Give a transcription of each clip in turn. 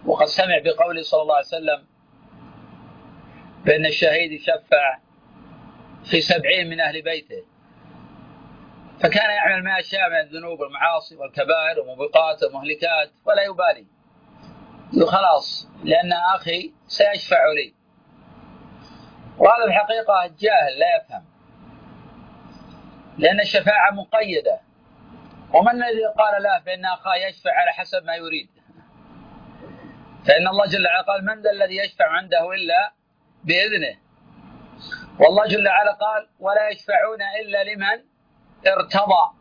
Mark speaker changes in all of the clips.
Speaker 1: وقد سمع بقوله صلى الله عليه وسلم بأن الشهيد يشفع في 70 من أهل بيته، فكان يعمل ما يشاء من الذنوب والمعاصي والكبائر وموبقات ومهلكات ولا يبالي، خلاص لأن أخي سيشفع لي. وهذا الحقيقة جاهل لا يفهم، لأن الشفاعة مقيدة، ومن الذي قال له بأن أخاه يشفع على حسب ما يريد؟ فإن الله جل وعلا قال: من ذا الذي يشفع عنده إلا بإذنه. والله جل وعلا قال: ولا يشفعون إلا لمن ارتضى،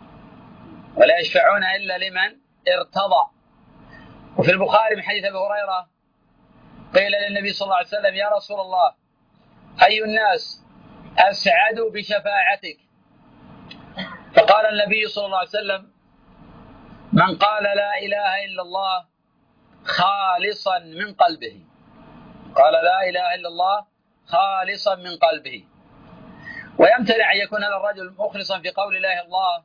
Speaker 1: ولا يشفعون إلا لمن ارتضى. وفي البخاري من حديث أبي هريرة قيل للنبي صلى الله عليه وسلم: يا رسول الله، أي الناس أسعد بشفاعتك؟ فقال النبي صلى الله عليه وسلم: من قال لا إله إلا الله خالصا من قلبه. قال لا إله إلا الله خالصا من قلبه. ويمتنع أن يكون هذا الرجل مخلصا في قول لا إله إلا الله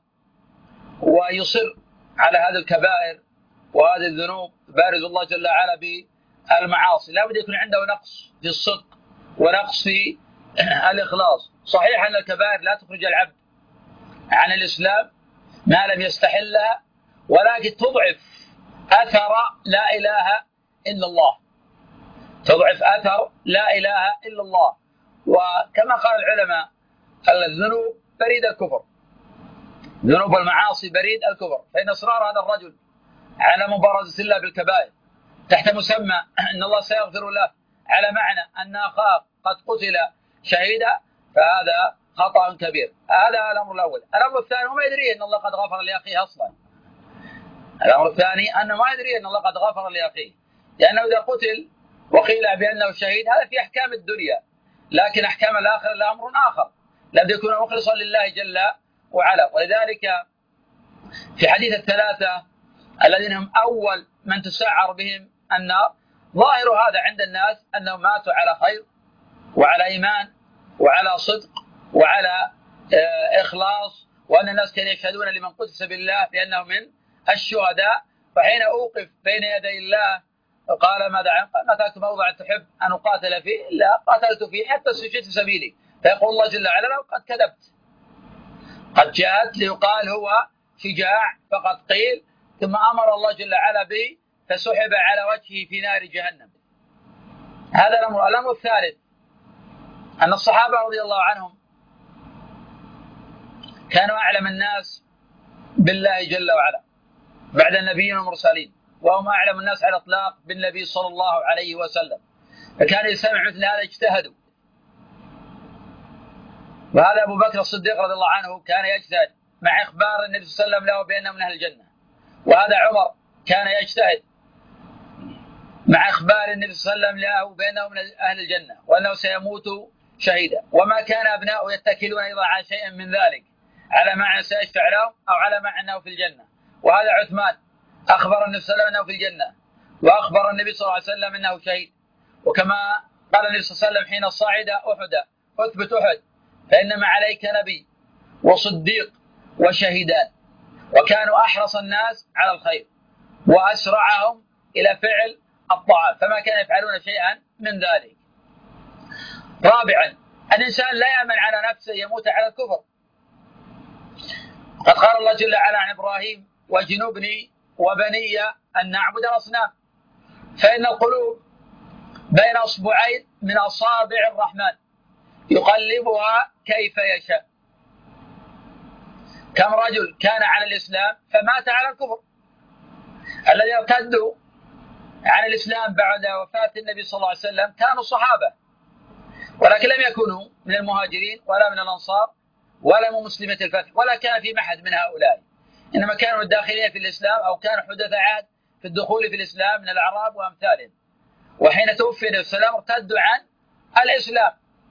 Speaker 1: ويصر على هذه الكبائر وهذه الذنوب، بارز الله جل وعلا بالمعاصي. لا بد يكون عنده نقص في الصدق ونقص في الإخلاص. صحيح أن الكبائر لا تخرج العبد عن الإسلام ما لم يستحلها، ولكن تضعف أثر لا إله إلا الله، تضعف أثر لا إله إلا الله. وكما قال العلماء: الذنوب بريد الكفر، ذنوب المعاصي بريد الكفر. فإن إصرار هذا الرجل على مبارزة الله بالكبائر تحت مسمى أن الله سيغفر له، على معنى أن أخاه قد قتل شهيدا، فهذا خطأ كبير. هذا الأمر الأول. الأمر الثاني: وما يدري أن الله قد غفر لأخيه أصلا. الأمر الثاني أنه ما يدري أن الله قد غفر لأخيه، لأنه إذا قتل وقيل بأنه شهيد هذا في أحكام الدنيا، لكن أحكام الآخرة لأمر آخر، لابد يكون مخلصا لله جل وعلا. ولذلك في حديث الثلاثة الذين هم أول من تسعر بهم النار، ظاهر هذا عند الناس أنهم ماتوا على خير وعلى إيمان وعلى صدق وعلى إخلاص، وأن الناس كانوا يشهدون لمن قتل بالله بأنه من الشهداء. فحين أوقف بين يدي الله قال: ماذا عنك؟ ما تركت موضع تحب أن أقاتل فيه إلا قاتلت فيه حتى استشهدت في سبيلي. فيقول الله جل وعلا: لو قد كذبت، قد جاءت ليقال هو شجاع فقد قيل، ثم أمر الله جل وعلا به فسحب على وجهه في نار جهنم. هذا الأمر. الأمر الثالث أن الصحابة رضي الله عنهم كانوا أعلم الناس بالله جل وعلا بعد النبيين والمرسلين، وهم أعلم الناس على الإطلاق بالنبي صلى الله عليه وسلم، فكان يسمع مثل هذا اجتهدوا. وهذا أبو بكر الصديق رضي الله عنه كان يجتهد مع إخبار النبي صلى الله عليه وسلم له بأنه من أهل الجنة، وهذا عمر كان يجتهد مع إخبار النبي صلى الله عليه وسلم له بأنه من أهل الجنة وأنه سيموت شهيدا، وما كان أبناؤه يتكلون أيضا على شيء من ذلك، على معنى سيشفع لهم أو على معنى أنه في الجنة. وهذا عثمان أخبر النبي صلى الله عليه وسلم أنه في الجنة، وأخبر النبي صلى الله عليه وسلم أنه شهيد. وكما قال النبي صلى الله عليه وسلم حين صعد أحد: اثبت أحد فإنما عليك نبي وصديق وشهيدان. وكانوا أحرص الناس على الخير وأسرعهم إلى فعل الطاعات، فما كانوا يفعلون شيئا من ذلك. رابعا: الإنسان لا يأمن على نفسه يموت على الكفر. قد قال الله جل وعلا عن إبراهيم: واجنبني وبني أن نعبد الأصنام. فإن القلوب بين أصبعين من أصابع الرحمن يقلبها كيف يشاء. كم رجل كان على الإسلام فمات على الكفر. الذين ارتدوا عن الإسلام بعد وفاة النبي صلى الله عليه وسلم كانوا صحابة، ولكن لم يكونوا من المهاجرين ولا من الأنصار ولا من مسلمة الفتح، ولا كان في محد من هؤلاء، إنما كانوا الداخلين في الإسلام أو كانوا حدث عهد في الدخول في الإسلام من الأعراب وأمثالهم. وحين توفي النبي صلى الله عليه وسلم ارتدوا عن الإسلام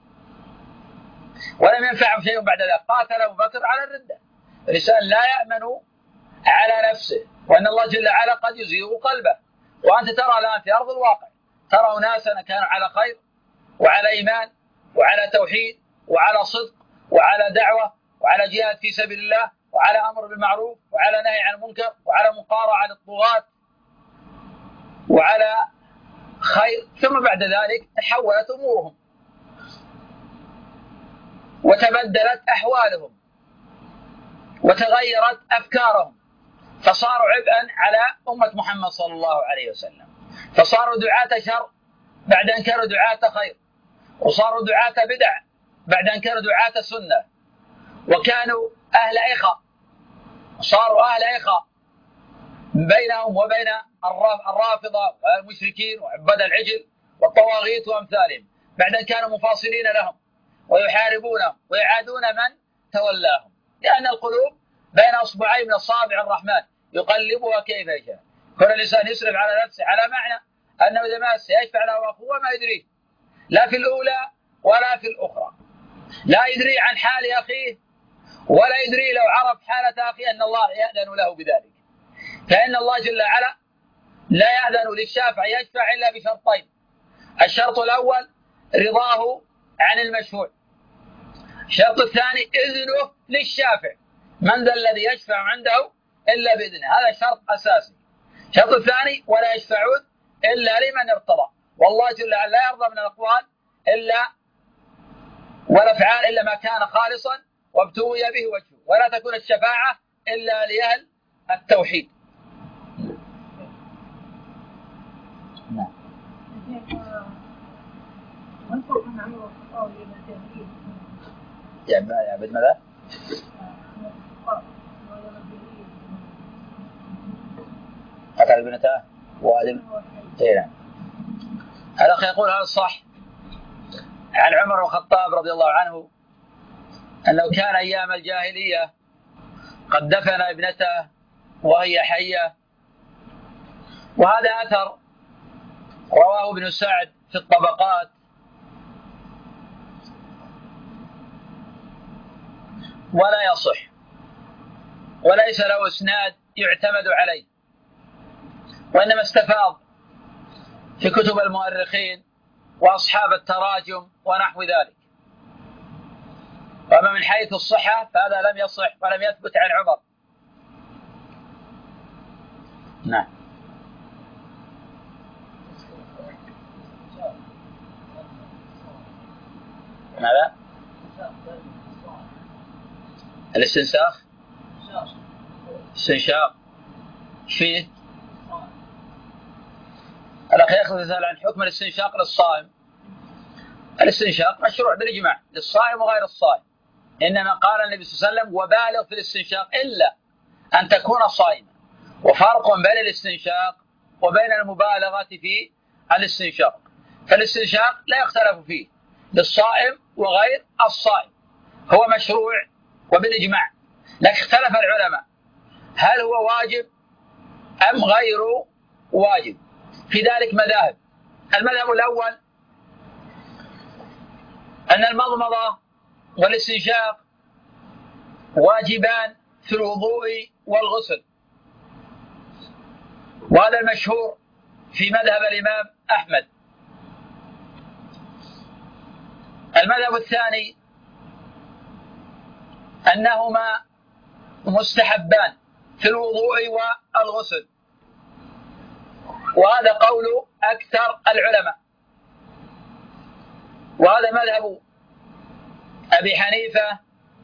Speaker 1: ولم ينفعهم شيء بعد ذلك. قاتل أبو بكر على الردة. الإنسان لا يأمن على نفسه، وأن الله جل وعلا قد يزيغ قلبه. وأنت ترى الآن في أرض الواقع ترى ناسا كانوا على خير وعلى إيمان وعلى توحيد وعلى صدق وعلى دعوة وعلى جهاد في سبيل الله وعلى أمر بالمعروف وعلى نهي عن المنكر وعلى مقارعة الطغاة وعلى خير، ثم بعد ذلك تحولت أمورهم وتبدلت أحوالهم وتغيرت أفكارهم، فصاروا عبئا على أمة محمد صلى الله عليه وسلم، فصاروا دعاة شر بعد أن كانوا دعاة خير، وصاروا دعاة بدع بعد أن كانوا دعاة سنة، وكانوا أهل إخاء، صاروا أهل إخاء بينهم وبين الرافضة والمشركين وعباد العجل والطواغيت وأمثالهم، بعد أن كانوا مفاصلين لهم ويحاربونهم ويعادون من تولاهم، لأن القلوب بين أصبعين من أصابع الرحمن يقلبها كيف يشاء. كل الإنسان يسرف على نفسه على معنى أنه إذا ما سيشفع له أخوه ما يدريه، لا في الأولى ولا في الأخرى، لا يدري عن حال أخيه ولا يدري لو عرف حالة أخيه أن الله يأذن له بذلك، فإن الله جل وعلا لا يأذن للشافع يشفع إلا بشرطين: الشرط الأول رضاه عن المشفوع، الشرط الثاني إذنه للشافع، من ذا الذي يشفع عنده إلا بإذنه، هذا شرط أساسي. الشرط الثاني: ولا يشفعون إلا لمن ارتضى، والله جل وعلا لا يرضى من الأقوال والأفعال إلا ما كان خالصا وابتوي به وجهه، ولا تكون الشفاعة إلا لأهل التوحيد. نعم. يعبد ماذا؟ قتل ابنته وادم. نعم. الأخ يقول هذا صح عن عمر بن الخطاب رضي الله عنه أنه كان أيام الجاهلية قد دفن ابنته وهي حية، وهذا أثر رواه ابن سعد في الطبقات، ولا يصح وليس له إسناد يعتمد عليه، وإنما استفاض في كتب المؤرخين وأصحاب التراجم ونحو ذلك. وأما من حيث الصحة فهذا لم يصح ولم يثبت عن عمر. نعم. ماذا؟ الاستنساخ؟ استنشاق فيه؟ الأخ يسأل عن حكم الاستنشاق للصائم. الاستنشاق مشروع بالإجماع للصائم وغير الصائم، إنما قال النبي صلى الله عليه وسلم: وبالغ في الاستنشاق إلا أن تكون صائما. وفرق بين الاستنشاق وبين المبالغة في الاستنشاق، فالاستنشاق لا يختلف فيه للصائم وغير الصائم، هو مشروع وبالإجماع، لكن اختلف العلماء هل هو واجب أم غير واجب، في ذلك مذاهب. المذهب الأول أن المضمضة والاستنشاق واجبان في الوضوء والغسل، وهذا المشهور في مذهب الإمام أحمد. المذهب الثاني أنهما مستحبان في الوضوء والغسل، وهذا قول أكثر العلماء، وهذا مذهب أبي حنيفة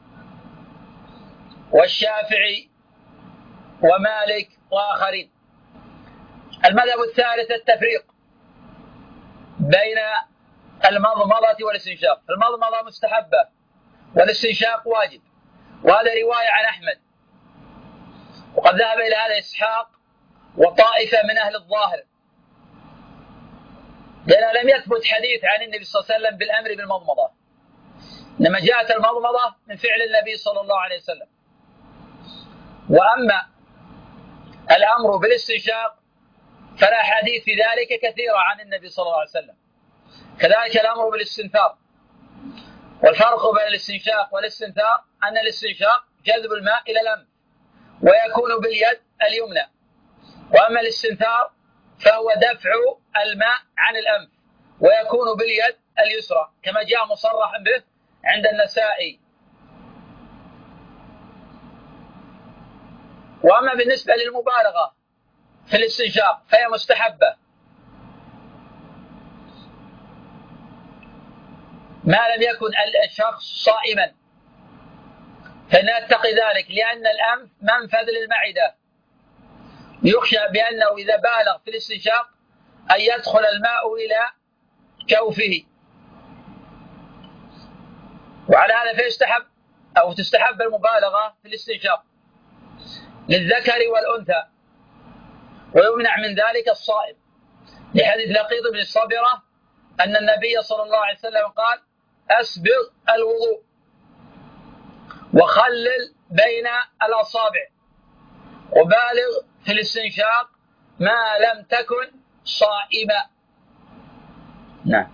Speaker 1: والشافعي ومالك وآخرين. المذهب الثالث التفريق بين المضمضة والاستنشاق، المضمضة مستحبة والاستنشاق واجب، وهذا رواية عن أحمد، وقد ذهب إلى هذا إسحاق وطائفة من أهل الظاهر، لأن لم يثبت حديث عن النبي صلى الله عليه وسلم بالأمر بالمضمضة، إنما جاءت المضمضة من فعل النبي صلى الله عليه وسلم. وأما الأمر بالاستنشاق فلا حديث في ذلك كثيرة عن النبي صلى الله عليه وسلم. كذلك الأمر بالاستنثار، والفرق بين الاستنشاق والاستنثار أن الاستنشاق جذب الماء إلى الأنف ويكون باليد اليمنى، وأما الاستنثار فهو دفع الماء عن الأنف ويكون باليد اليسرى، كما جاء مصرحا به عند النسائي. وأما بالنسبة للمبالغة في الاستنشاق فهي مستحبة ما لم يكن الشخص صائما، فنتقي ذلك، لأن الأنف منفذ للمعدة، يخشى بأنه إذا بالغ في الاستنشاق أن يدخل الماء إلى كوفه، وعلى هذا فيستحب أو تستحب المبالغة في الاستنشاق للذكر والأنثى، ويمنع من ذلك الصائم، لحديث لقيط بن الصبرة أن النبي صلى الله عليه وسلم قال: أسبغ الوضوء وخلل بين الأصابع وبالغ في الاستنشاق ما لم تكن صائما. نعم.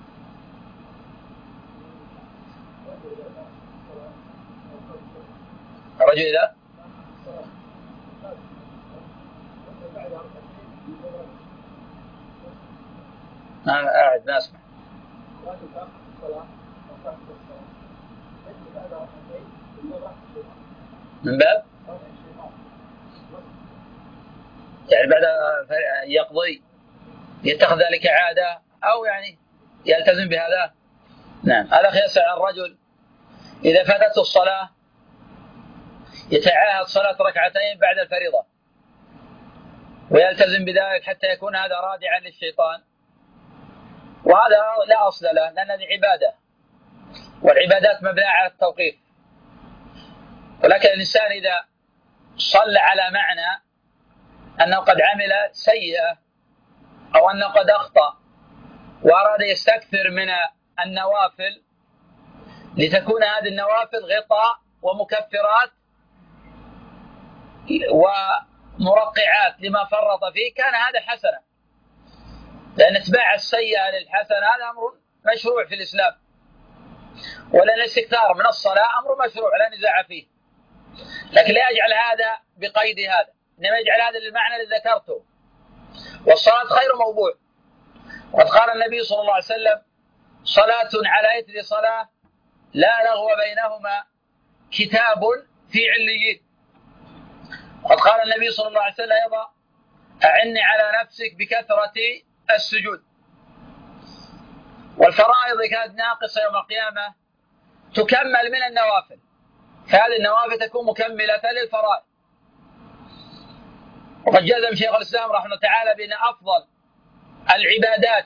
Speaker 1: الرجل إذا قاعد ما أسمع. من باب يعني بعد يقضي يتخذ ذلك عادة أو يعني يلتزم بهذا. نعم. الأخ يسأل الرجل إذا فاتته الصلاة يتعاهد صلاة ركعتين بعد الفريضة ويلتزم بذلك حتى يكون هذا رادعا للشيطان، وهذا لا أصل له، لأن هذه عبادة، والعبادات مبنية على التوقيف. ولكن الإنسان إذا صلى على معنى أنه قد عمل سيئة أو أنه قد أخطأ وأراد يستكثر من النوافل لتكون هذه النوافل غطاء ومكفرات ومرقعات لما فرط فيه، كان هذا حسنا، لأن اتباع السيئة للحسنة هذا أمر مشروع في الإسلام، ولأن الاستكثار من الصلاة أمر مشروع لا نزاع فيه، لكن لا يجعل هذا بقيد هذا، إنما يجعل هذا للمعنى الذي ذكرته. والصلاة خير موضوع، وقد قال النبي صلى الله عليه وسلم: صلاة على إثر صلاة لا لغو بينهما كتاب في عليين. وقد قال النبي صلى الله عليه وسلم أيضا: أعني على نفسك بكثرة السجود. والفرائض كانت ناقصة يوم القيامة تكمل من النوافل، فهذه النوافل تكون مكملة للفرائض. وقد جزم شيخ الإسلام رحمه الله تعالى بأن أفضل العبادات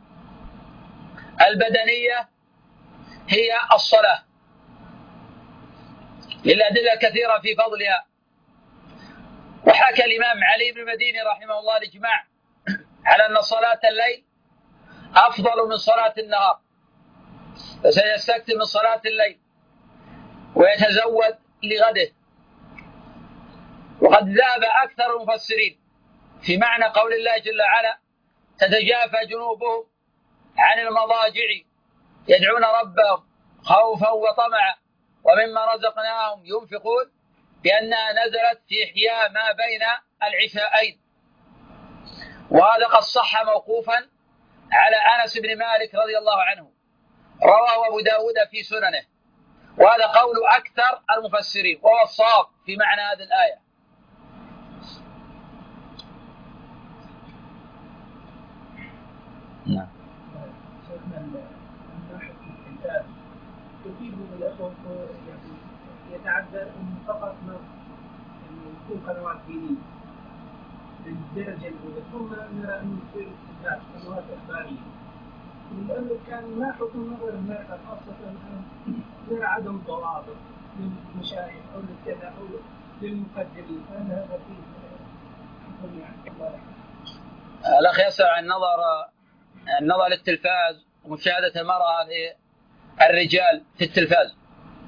Speaker 1: البدنية هي الصلاة، للأدلة الكثيرة في فضلها. وحكى الإمام علي بن المديني رحمه الله الإجماع على أن صلاة الليل أفضل من صلاة النهار، فسيستكثر من صلاة الليل ويتزود لغده. وقد ذهب أكثر المفسرين في معنى قول الله جل وعلا: تتجافى جنوبهم عن المضاجع يدعون ربهم خوفا وطمعا ومما رزقناهم ينفقون، بأنها نزلت في إحياء ما بين العشاءين. وهذا قد صح موقوفا على أنس بن مالك رضي الله عنه، رواه أبو داود في سننه، وهذا قول أكثر المفسرين، وهو الصواب في معنى هذه الآية. نعم.
Speaker 2: يتعذر أن فقط يكون قنوات دينية بالدرجة الأولى، ثم نرى أن يصير استدلال قنوات إخبارية، لأنه كان ما حكم نظر المرأة خاصة الآن نرى عدم ضوابط للمشايخ أو للكذا أو للمقدمين، فأنا هذا فيه حكم يعني الله.
Speaker 1: الأخ يسأل عن النظر للتلفاز ومشاهدة المرأة الرجال في التلفاز،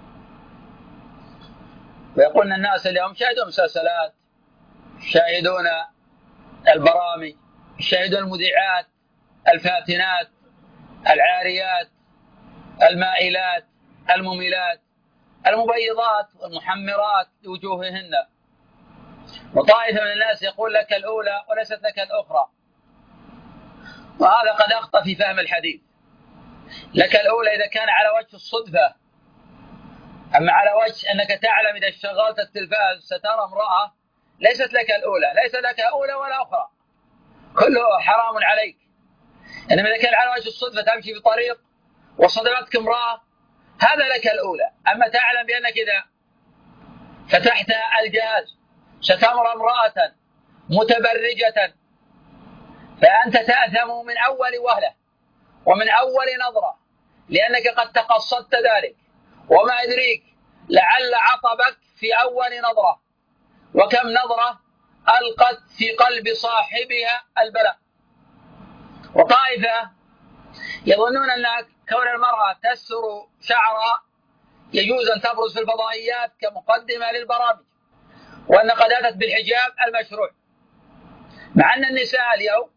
Speaker 1: ويقولون الناس اليوم يشاهدون مسلسلات، يشاهدون البرامج، يشاهدون المذيعات الفاتنات العاريات المائلات المميلات المبيضات والمحمرات لوجوههن. وطائفة من الناس يقول لك الأولى وليست لك الأخرى، وهذا قد أخطأ في فهم الحديث. لك الأولى إذا كان على وجه الصدفة، أما على وجه أنك تعلم إذا اشتغلت التلفاز سترى امرأة، ليست لك الأولى، ليس لك أولى ولا أخرى، كله حرام عليك. إنما إذا كان على وجه الصدفة تمشي في طريق وصدمتك امرأة هذا لك الأولى. أما تعلم بأنك إذا فتحت الجهاز ستمر امرأة متبرجة فأنت تأثم من أول وهلة ومن أول نظرة، لأنك قد تقصدت ذلك، وما يدريك لعل عطبك في أول نظرة، وكم نظرة ألقت في قلب صاحبها البلاء. وطائفة يظنون أن كون المرأة تستر شعرها يجوز أن تبرز في الفضائيات كمقدمة للبرامج، وأن قد أتت بالحجاب المشروع، مع أن النساء اليوم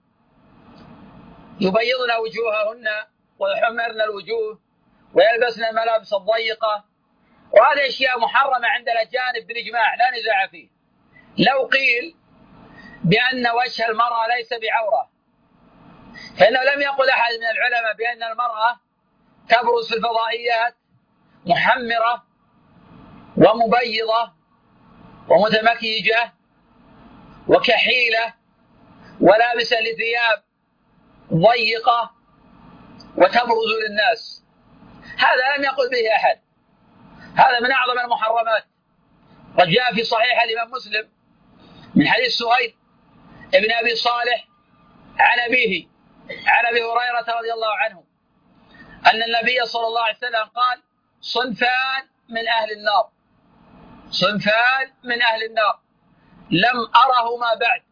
Speaker 1: يبيضن وجوههن ويحمرن الوجوه ويلبسن الملابس الضيقة، وهذه أشياء محرمة عند الأجانب بالإجماع لا نزاع فيه. لو قيل بأن وجه المرأة ليس بعورة، فإنه لم يقل أحد من العلماء بأن المرأة تبرز في الفضائيات محمرة ومبيضة ومتمكيجة وكحيلة ولابسة لثياب ضيقة وتبرز للناس. هذا لم يقل به أحد، هذا من أعظم المحرمات. قد جاء في صحيح الإمام مسلم من حديث سهيل ابن أبي صالح عن أبيه عن أبي هريرة رضي الله عنه أن النبي صلى الله عليه وسلم قال: صنفان من أهل النار، صنفان من أهل النار لم أرهما بعد،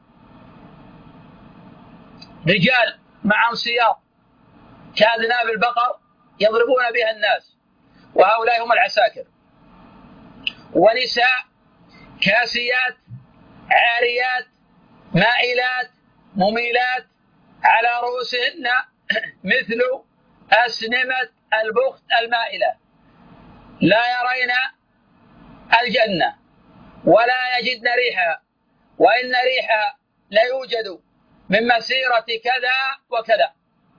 Speaker 1: رجال معهم سياط كأذناب البقر يضربون بها الناس، وهؤلاء هم العساكر، ونساء كاسيات عاريات مائلات مميلات على رؤوسهن مثل أسنمة البخت المائلة، لا يرين الجنة ولا يجدن ريحها، وإن ريحها لا يوجد من مسيرة كذا وكذا.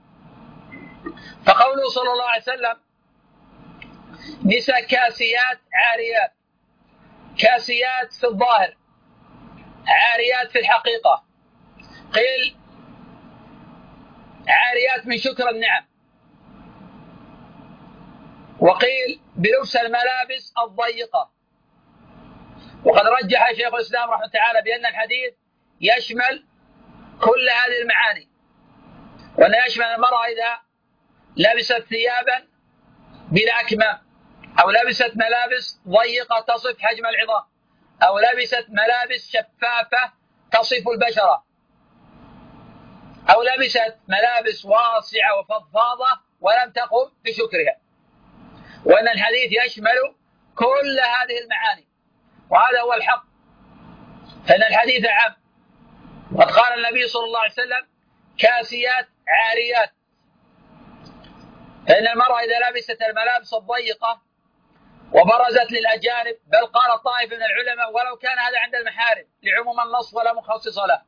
Speaker 1: فقوله صلى الله عليه وسلم نساء كاسيات عاريات، كاسيات في الظاهر عاريات في الحقيقة، قيل عاريات من شكر النعم، وقيل بلبس الملابس الضيقة. وقد رجح شيخ الإسلام رحمه تعالى بأن الحديث يشمل كل هذه المعاني، وأن يشمل المرأة إذا لبست ثيابا بلا أكمام، أو لبست ملابس ضيقة تصف حجم العظام، أو لبست ملابس شفافة تصف البشرة، أو لبست ملابس واسعة وفضفاضة ولم تقم بشكرها، وأن الحديث يشمل كل هذه المعاني، وهذا هو الحق، فإن الحديث عام. وقد قال النبي صلى الله عليه وسلم كاسيات عاريات، فإن المرأة إذا لبست الملابس الضيقة وبرزت للأجانب، بل قال طائفة من العلماء ولو كان هذا عند المحارم لعموم النص ولا مخصص له،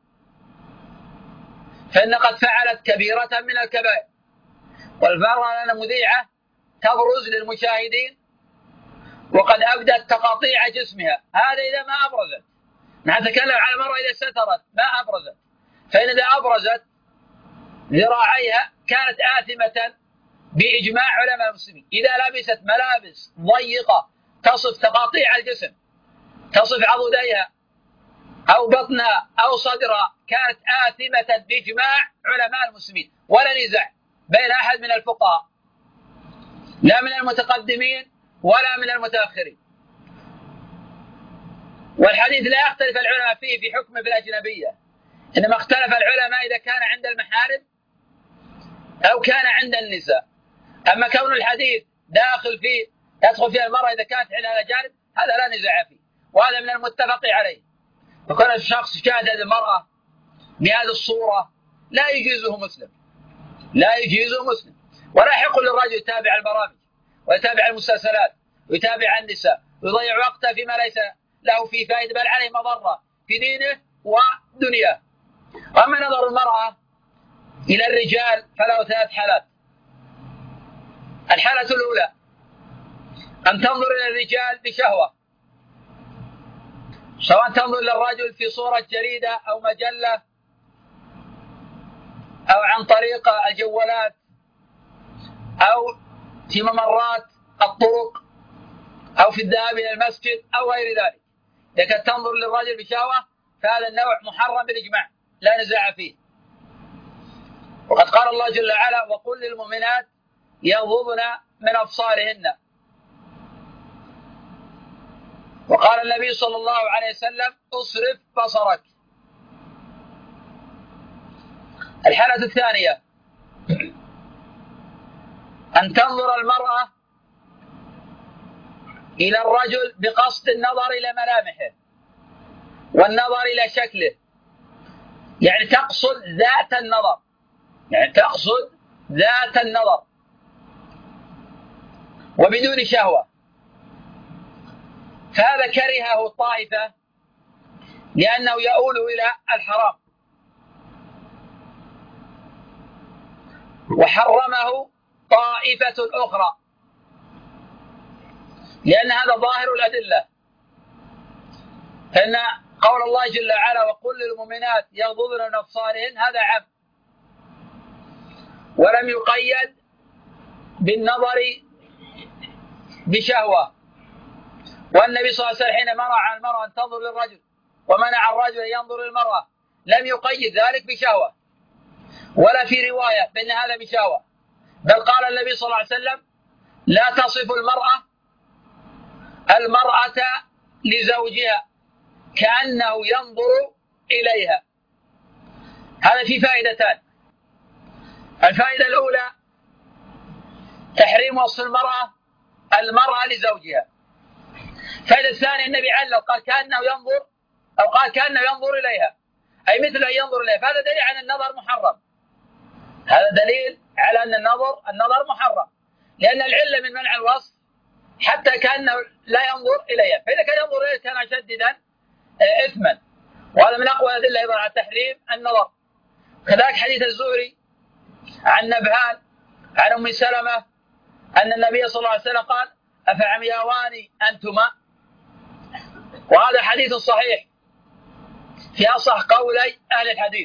Speaker 1: فإن قد فعلت كبيرة من الكبائر. والمرأة لنا مذيعة تبرز للمشاهدين وقد أبدت تقاطيع جسمها، هذا إذا ما أبرزت. نحن نتكلم على المرأة إذا سترت ما أبرزت، فإن إذا أبرزت ذراعيها كانت آثمة بإجماع علماء المسلمين. إذا لبست ملابس ضيقة تصف تقاطيع الجسم، تصف عضديها أو بطنها أو صدرها، كانت آثمة بإجماع علماء المسلمين، ولا نزاع بين أحد من الفقهاء، لا من المتقدمين ولا من المتأخرين. والحديث لا يختلف العلماء فيه في حكم في الأجنبية، إنما اختلف العلماء إذا كان عند المحارم أو كان عند النساء. أما كون الحديث تدخل فيه المرأة إذا كانت عند الأجانب، هذا لا نزاع فيه، وهذا من المتفق عليه. فكون الشخص شاهد المرأة بهذه الصورة لا يجيزه مسلم، لا يجيزه مسلم، ولا يحق للرجل يتابع البرامج ويتابع المسلسلات ويتابع النساء ويضيع وقته فيما ليس له فيه فائدة، بل عليه مضرة في دينه ودنياه. أما نظر المرأة إلى الرجال فله 3 حالات. الحالة الأولى أن تنظر إلى الرجال بشهوة، سواء تنظر للرجل في صورة جريدة أو مجلة أو عن طريق الجوالات أو في ممرات الطرق أو في الذهاب إلى المسجد أو غير ذلك، إذا كانت تنظر للرجل بشهوة فهذا النوع محرم بالإجماع لا نزاع فيه. وقد قال الله جل وعلا: وقل للمؤمنات يغضضن من أبصارهن. وقال النبي صلى الله عليه وسلم: اصرف بصرك. الحالة الثانية أن تنظر المرأة إلى الرجل بقصد النظر إلى ملامحه والنظر إلى شكله، يعني تقصد ذات النظر، وبدون شهوة. فهذا كرهه طائفة لأنه يؤول إلى الحرام، وحرمه طائفة أخرى لأن هذا ظاهر الأدلة. فإن قول الله جل وعلا: وقل للمؤمنات يغضضن من أبصارهن، هذا عام ولم يقيد بالنظر بشهوة. والنبي صلى الله عليه وسلم حين منع المرأة أن تنظر للرجل ومنع الرجل أن ينظر للمرأة لم يقيد ذلك بشهوة، ولا في رواية بأن هذا بشهوة، بل قال النبي صلى الله عليه وسلم: لا تصف المرأة لزوجها كأنه ينظر إليها. هذا في فائدتان: الفائدة الأولى تحريم وصف المرأة لزوجها. الفائدة الثانية النبي علق قال كأنه ينظر، أو قال كأنه ينظر إليها، أي مثل أن ينظر إليها. فهذا دليل على النظر محرم، هذا دليل على أن النظر محرم، لأن العلة من منع الوصف حتى كأنه لا ينظر إليها، فإذا كان ينظر إليها كان شديدا إثما. وهذا من أقوى الأدلة أيضا على تحريم النظر. كذلك حديث الزهري عن نبهان عن أم سلمة أن النبي صلى الله عليه وسلم قال: أفعمياوان أنتما؟ وهذا حديث صحيح في أصح قولي أهل الحديث.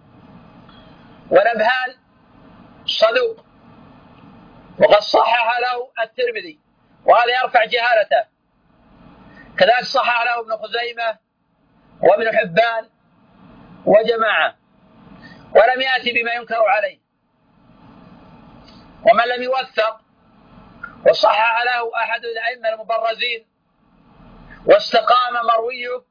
Speaker 1: ونبهان صدوق وقد صحح له الترمذي، وهذا يرفع جهالته. كذلك صحح له ابن خزيمة وابن حبان وجماعة، ولم يأتي بما ينكر عليه. ومن لم يوثق وصحح له أحد الأئمة المبرزين واستقام مرويه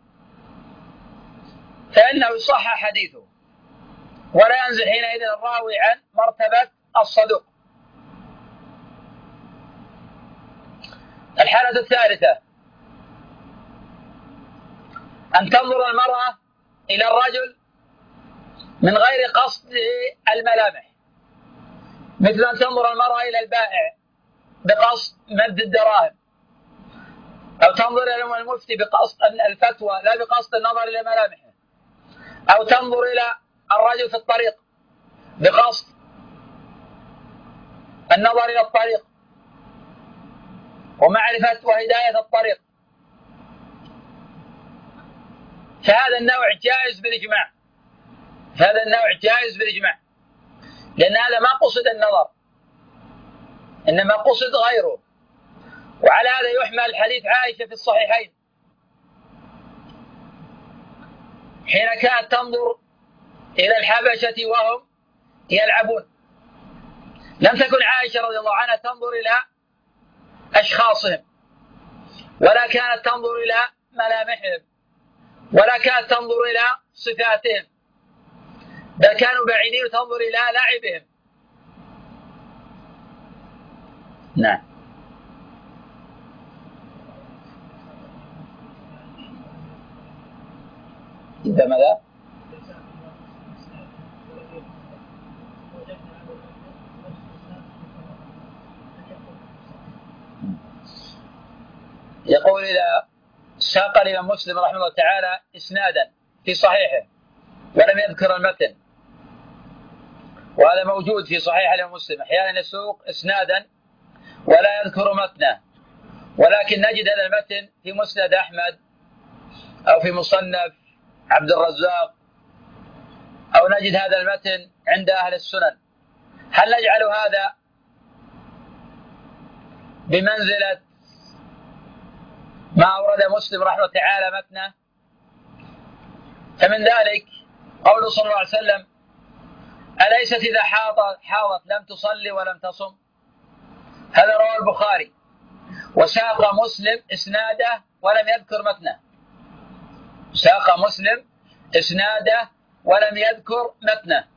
Speaker 1: فإنه يصحح حديثه، ولا ينزل حينئذ الراوي عن مرتبة الصدوق. الحالة الثالثة أن تنظر المرأة إلى الرجل من غير قصد الملامح، مثل أن تنظر المرأة إلى البائع بقصد مد الدراهم، أو تنظر إلى المفتي بقصد الفتوى لا بقصد النظر إلى ملامحه، أو تنظر إلى الرجل في الطريق بقصد النظر إلى الطريق ومعرفة وهداية الطريق. فهذا النوع جائز بالإجماع، لأن هذا ما قصد النظر إنما قصد غيره. وعلى هذا يحمل حديث عائشة في الصحيحين حين كانت تنظر إلى الحبشة وهم يلعبون. لم تكن عائشة رضي الله عنها تنظر إلى أشخاصهم، ولا كانت تنظر إلى ملامحهم، ولا كانت تنظر إلى صفاتهم، بل كانوا بعيدين تنظر إلى لعبهم. نعم. إذا ماذا؟ يقول إذا ساق الإمام مسلم رحمه الله تعالى إسنادا في صحيحه ولم يذكر المتن، وهذا موجود في صحيح الإمام مسلم، أحيانا يسوق إسنادا ولا يذكر متنه، ولكن نجد هذا المتن في مسند أحمد أو في مصنف عبد الرزاق، أو نجد هذا المتن عند أهل السنن. هل نجعل هذا بمنزلة ما أورد مسلم رحمه الله تعالى متنه. فمن ذلك قوله صلى الله عليه وسلم: أليست إذا حاضت لم تصلي ولم تصم؟ هذا رواه البخاري، وساق مسلم إسناده ولم يذكر متنه. ساق مسلم إسناده ولم يذكر متنه.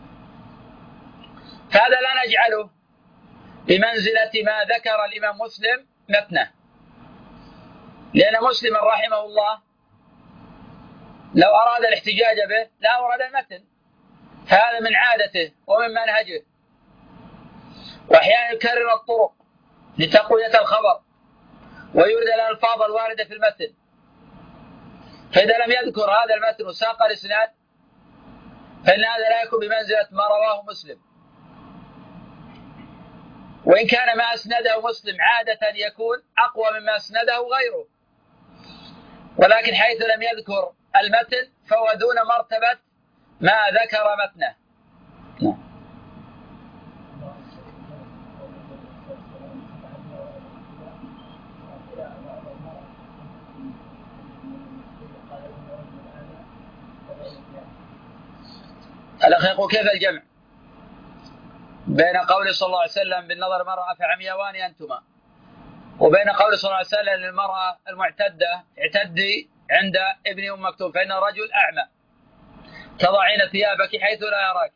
Speaker 1: فهذا لا نجعله بمنزلة ما ذكر الإمام مسلم متنه، لأن مسلم رحمه الله لو أراد الاحتجاج به لا أورد المتن، فهذا من عادته ومن منهجه، وأحيانا يكرر الطرق لتقوية الخبر ويورد الألفاظ الواردة في المتن. فإذا لم يذكر هذا المتن وساق الإسناد فإن هذا لا يكون بمنزلة ما رواه مسلم، وإن كان ما أسنده مسلم عادة يكون أقوى مما أسنده غيره، ولكن حيث لم يذكر المتن فهو دون مرتبة ما ذكر متنه. الأخ يقول: كيف الجمع بين قول صلى الله عليه وسلم بالنظر المرأة فعميوان أنتما، وبين قول صلى الله عليه وسلم للمرأة المعتدة اعتدي عند ابن أم مكتوم فإن الرجل أعمى تضعين ثيابك حيث لا يراك؟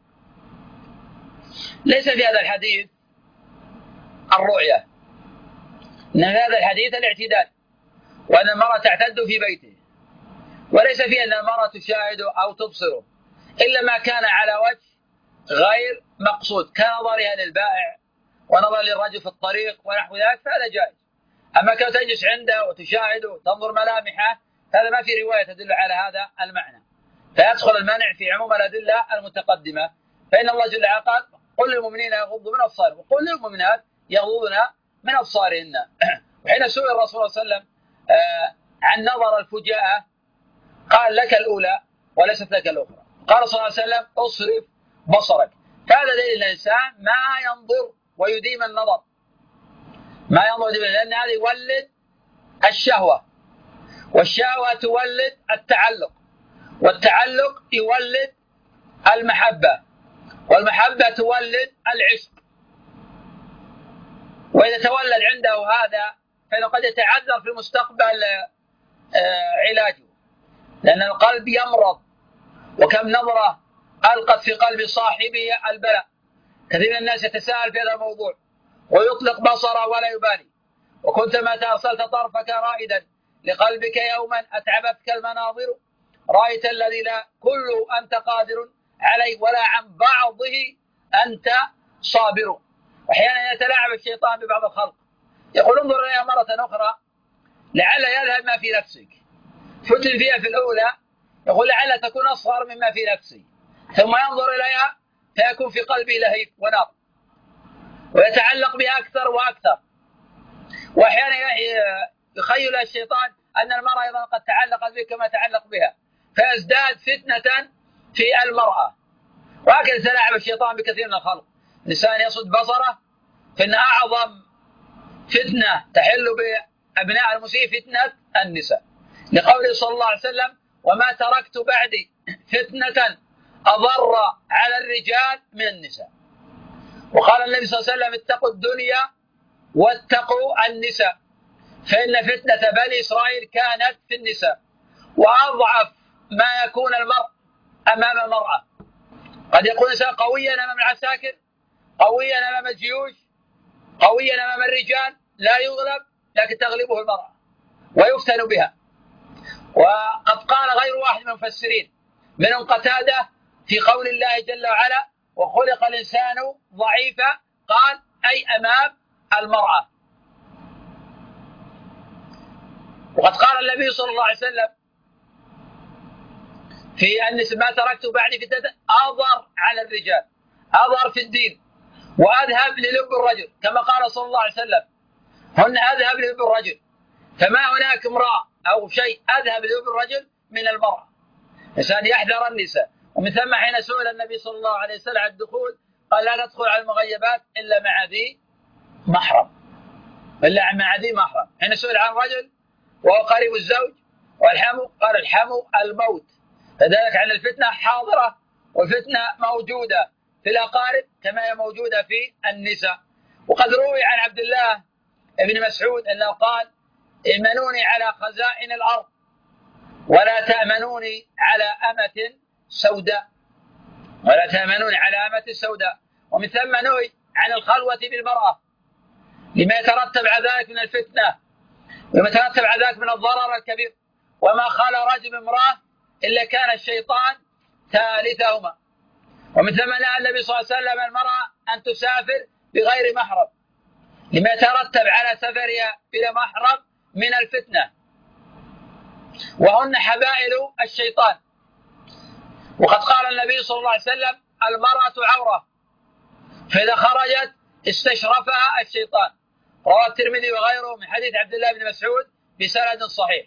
Speaker 1: ليس في هذا الحديث الرؤية، إن هذا الحديث الاعتداد، وأن المرأة تعتد في بيته، وليس فيه أن المرأة تشاهد أو تبصره إلا ما كان على وجه غير مقصود كنظرها للبائع ونظر للرجل في الطريق ونحو ذلك، فهذا جائز. أما كان تجلس عنده وتشاهده وتنظر ملامحه هذا ما في رواية تدل على هذا المعنى، فيدخل المنع في عموم الأدلة المتقدمة. فإن الله جل وعلا قال: قل للمؤمنين يغضوا من أبصارهم وقل للمؤمنات يغضضن من أبصارهن. وحين سئل الرسول صلى الله عليه وسلم عن نظر الفجاءة قال: لك الأولى وليست لك الأخرى. قال صلى الله عليه وسلم: اصرف بصرك. فهذا دليل الإنسان ما ينظر ويديم النظر، ما ينظر لأن هذا يولد الشهوة، والشهوة تولد التعلق، والتعلق يولد المحبة، والمحبة تولد العشق. وإذا تولد عنده هذا فإنه قد يتعذر في المستقبل علاجه، لأن القلب يمرض، وكم نظرة ألقت في قلب صاحبه البلاء. كثير من الناس يتساءل في هذا الموضوع ويطلق بصره ولا يبالي. وكنت متى أرسلت طرفك رائدا لقلبك يوما أتعبتك المناظر، رأيت الذي لا كله أنت قادر عليه ولا عن بعضه أنت صابر. أحيانا يتلاعب الشيطان ببعض الخلق، يقول: انظر إليها مرة أخرى لعل يذهب ما في نفسك. فتن فيها في الأولى يقول: لعل تكون أصغر مما في نفسي، ثم ينظر إليها فيكون في قلبه لهيب ونار ويتعلق بها أكثر وأكثر. وأحيانا يخيل الشيطان أن المرأة أيضا قد تعلقت به كما تعلق بها، فيزداد فتنة في المرأة. وهكذا يتلاعب الشيطان بكثير من الخلق. الإنسان يصد بصره، فإن أعظم فتنة تحل بأبناء المسيء فتنة النساء، لقوله صلى الله عليه وسلم: وما تركت بعدي فتنة أضر على الرجال من النساء. وقال النبي صلى الله عليه وسلم: اتقوا الدنيا واتقوا النساء، فإن فتنة بني إسرائيل كانت في النساء. وأضعف ما يكون المرء أمام المرأة، قد يكون الإنسان قويا أمام العساكر، قويا أمام الجيوش، قويا أمام الرجال، لا يغلب، لكن تغلبه المرأة ويفتن بها. وقد قال غير واحد من المفسرين منهم قتادة في قول الله جل وعلا: وخلق الإنسان ضعيفا، قال: أي أمام المرأة. وقد قال النبي صلى الله عليه وسلم في النساء: ما تركت بعد فتنة أضر على الرجال، أضر في الدين وأذهب للب الرجل، كما قال صلى الله عليه وسلم: هن أذهب للب الرجل. فما هناك امرأة أو شيء أذهب للب الرجل من المرأة. الإنسان يحذر النساء. ومن ثم حين سئل النبي صلى الله عليه وسلم عن الدخول قال: لا تدخل على المغيبات إلا مع ذي محرم. إلا مع ذي محرم. حين سئل عن رجل وهو قريب الزوج والحمو قال الحمو الموت، فذلك عن الفتنة حاضرة، والفتنة موجودة في الأقارب كما هي موجودة في النساء. وقد روي عن عبد الله بن مسعود أنه قال: ائمنوني على خزائن الأرض ولا تأمنوني على أمة سوداء، ولا تأمنوني على أمة سوداء. ومن ثم نهي عن الخلوة بالمرأة لما يترتب على ذلك من الفتنة، وما يترتب على ذلك من الضرر الكبير. وما خلى رجل امرأة إلا كان الشيطان ثالثهما. ومن ثم نهى النبي صلى الله عليه وسلم المرأة أن تسافر بغير محرم لما يترتب على سفرها بلا محرم من الفتنة، وهن حبائل الشيطان. وقد قال النبي صلى الله عليه وسلم: المرأة عورة، فإذا خرجت استشرفها الشيطان. رواه الترمذي وغيره من حديث عبد الله بن مسعود بسند صحيح.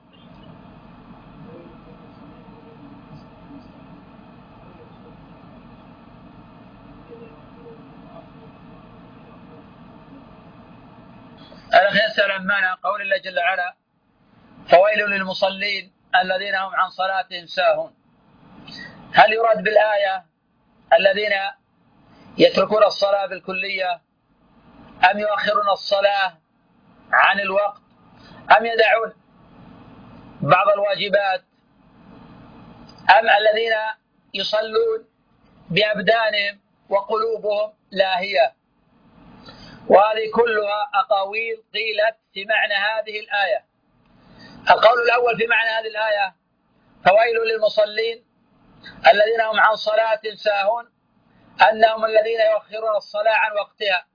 Speaker 1: الأخ يسأل عن معنى قول الله جل وعلا: فويل للمصلين الذين هم عن صلاتهم ساهون. هل يراد بالآية الذين يتركون الصلاة بالكلية، أم يؤخرون الصلاة عن الوقت، أم يدعون بعض الواجبات، أم الذين يصلون بأبدانهم وقلوبهم لاهية؟ وهذه كلها أقاويل قيلت في معنى هذه الآية. القول الأول في معنى هذه الآية: فويل للمصلين الذين هم عن صلاة ساهون، أنهم الذين يؤخرون الصلاة عن وقتها.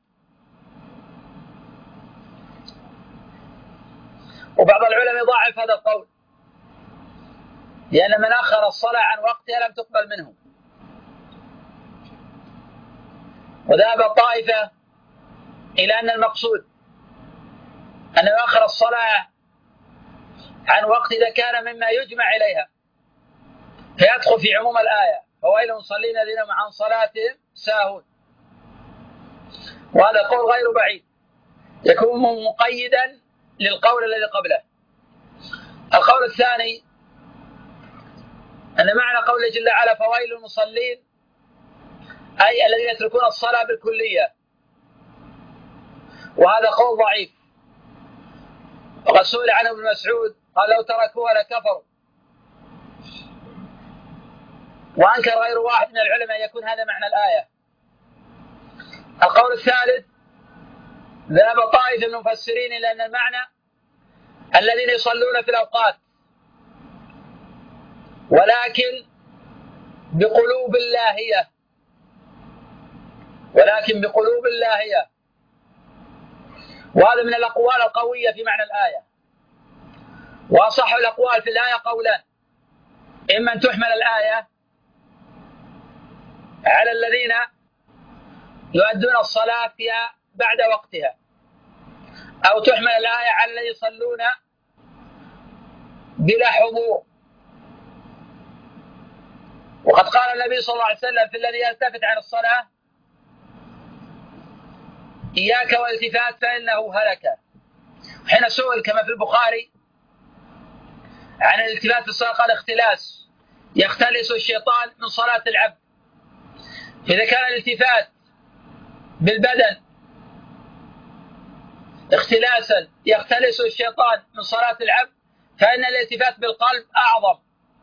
Speaker 1: وبعض العلماء ضاعف هذا القول، لأن من أخر الصلاة عن وقتها لم تقبل منه. وذهب الطائفة إلى أن المقصود أن يؤخر الصلاة عن وقت إذا كان مما يجمع إليها، فيدخل في عموم الآية: فويل للمصلين الذين هم عن صلاتهم ساهون. وهذا قول غير بعيد، يكون مقيدا للقول الذي قبله. القول الثاني أن معنى قوله جل وعلا: فويل للمصلين، أي الذين يتركون الصلاة بالكلية. وهذا قول ضعيف، وقد سئل عنه ابن مسعود قال: لو تركوها لكفروا. وأنكر غير واحد من العلماء أن يكون هذا معنى الآية. القول الثالث: ذهب طائفة من المفسرين إلى أن المعنى الذين يصلون في الأوقات ولكن بقلوب لاهية، ولكن بقلوب لاهية. وهذا من الأقوال القوية في معنى الآية. وأصح الأقوال في الآية قولان: إما أن تحمل الآية على الذين يؤدون الصلاة فيها بعد وقتها، أو تحمل الآية على الذين يصلون بلا حضور. وقد قال النبي صلى الله عليه وسلم في الذي يلتفت عن الصلاة: إياك والالتفات فإنه هلك. حين سئل كما في البخاري عن الالتفات في الصلاة قال: اختلاس، يختلس الشيطان من صلاة العبد. فإذا كان الالتفات بالبدن اختلاسا يختلس الشيطان من صلاة العبد، فإن الالتفات بالقلب أعظم.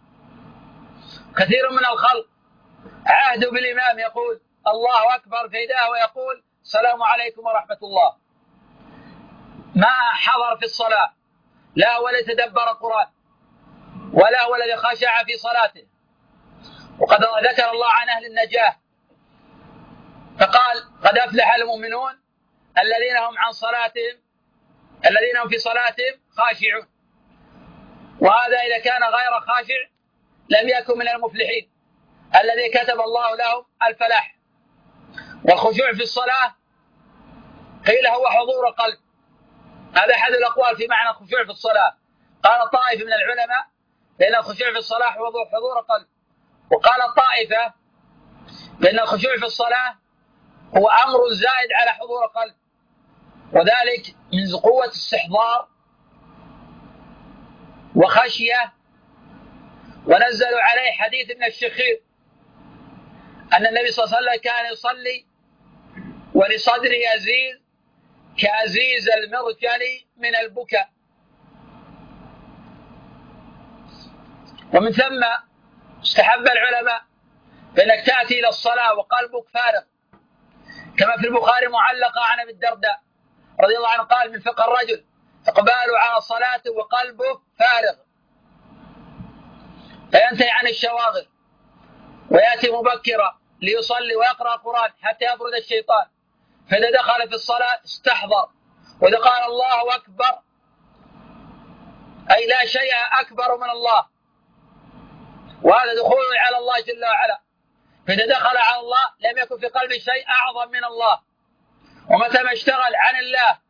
Speaker 1: كثير من الخلق عهدوا بالإمام يقول الله أكبر فإذا ويقول السلام عليكم ورحمة الله، ما حضر في الصلاة، لا هو الذي تدبر القرآن، ولا هو الذي خشع في صلاته. وقد ذكر الله عن أهل النجاة فقال: قد أفلح المؤمنون الذين هم عن صلاتهم، الذين هم في صلاتهم خاشعون. وهذا إذا كان غير خاشع لم يكن من المفلحين الذي كتب الله لهم الفلاح. والخشوع في الصلاة قيل هو حضور قلب، هذا أحد الأقوال في معنى الخشوع في الصلاة. قال طائفة من العلماء بأن الخشوع في الصلاة هو حضور قلب، وقال الطائفة بأن الخشوع في الصلاة هو أمر زائد على حضور قلب. وذلك من قوة استحضار وخشية. ونزلوا عليه حديث ابن الشخير أن النبي صلى الله عليه وسلم كان يصلي ولصدره أزيز كأزيز المرجل من البكاء. ومن ثم استحب العلماء بأنك تأتي إلى الصلاة وقلبك فارغ، كما في البخاري معلقة عن أبي الدرداء رضي الله عنه قال: من فقه الرجل إقباله على صلاته وقلبه فارغ، فينتهي عن الشواغل ويأتي مبكرا ليصلي ويقرأ القرآن حتى يطرد الشيطان، فإذا دخل في الصلاة استحضر، وإذا قال الله أكبر أي لا شيء أكبر من الله، وهذا دخول على الله جل وعلا. فإذا دخل على الله لم يكن في قلبه شيء أعظم من الله. ومتى ما اشتغل عن الله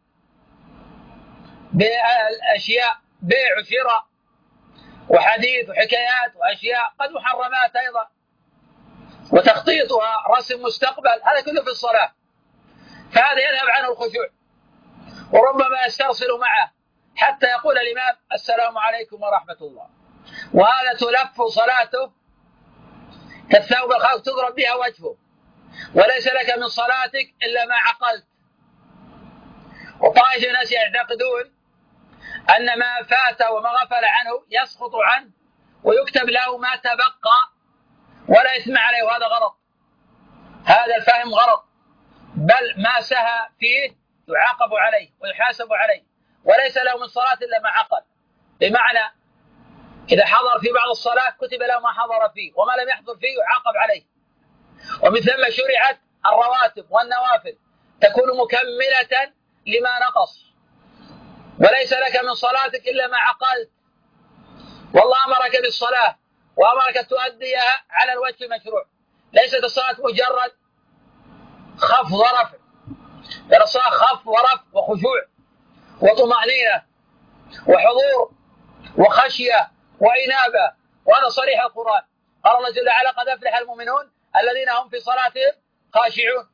Speaker 1: بأشياء بيع وشراء وحديث وحكايات وأشياء قد محرمات أيضا وتخطيطها رسم مستقبل، هذا كله في الصلاة، فهذا يذهب عنه الخشوع، وربما يسترسل معه حتى يقول الإمام: السلام عليكم ورحمة الله، وهذا تلف صلاته كالثوب الخالق تضرب بها وجهه، وليس لك من صلاتك إلا ما عقلت. وطائفة الناس يعتقدون أن ما فات وما غفل عنه يسقط عنه ويكتب له ما تبقى ولا إثم عليه، وهذا غلط، هذا الفهم غلط، بل ما سهى فيه يعاقب عليه ويحاسب عليه، وليس له من صلاة إلا ما عقل. بمعنى إذا حضر في بعض الصلاة كتب له ما حضر فيه، وما لم يحضر فيه يعاقب عليه. ومن ثم شرعت الرواتب والنوافل تكون مكملة لما نقص، وليس لك من صلاتك إلا ما عقلت، والله أمرك بالصلاة وأمرك تؤديها على الوجه المشروع. ليست الصلاة مجرد خفض ورفع، بل الصلاة خفض ورفع وخشوع وطمأنينة وحضور وخشية وإنابة، وهذا صريح القرآن. قال الله جل وعلا: قد أفلح المؤمنون الذين هم في صلاتهم خاشعون.